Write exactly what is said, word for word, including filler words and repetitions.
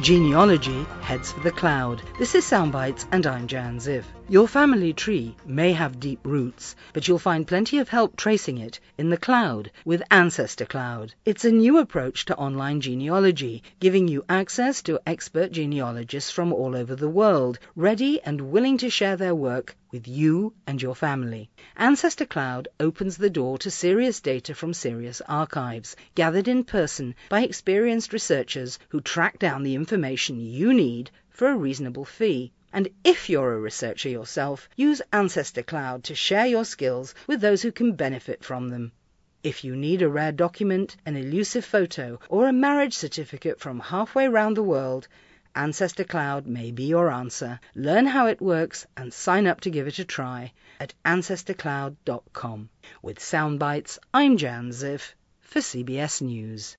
Genealogy heads for the cloud. This is Soundbites and I'm Jan Ziv. Your family tree may have deep roots, but you'll find plenty of help tracing it in the cloud with Ancestor Cloud. It's a new approach to online genealogy, giving you access to expert genealogists from all over the world, ready and willing to share their work with you and your family. Ancestor Cloud opens the door to serious data from serious archives, gathered in person by experienced researchers who track down the information you need for a reasonable fee. And if you're a researcher yourself, use Ancestor Cloud to share your skills with those who can benefit from them. If you need a rare document, an elusive photo, or a marriage certificate from halfway round the world, Ancestor Cloud may be your answer. Learn how it works and sign up to give it a try at ancestor cloud dot com. With Soundbites, I'm Jan Ziv for C B S News.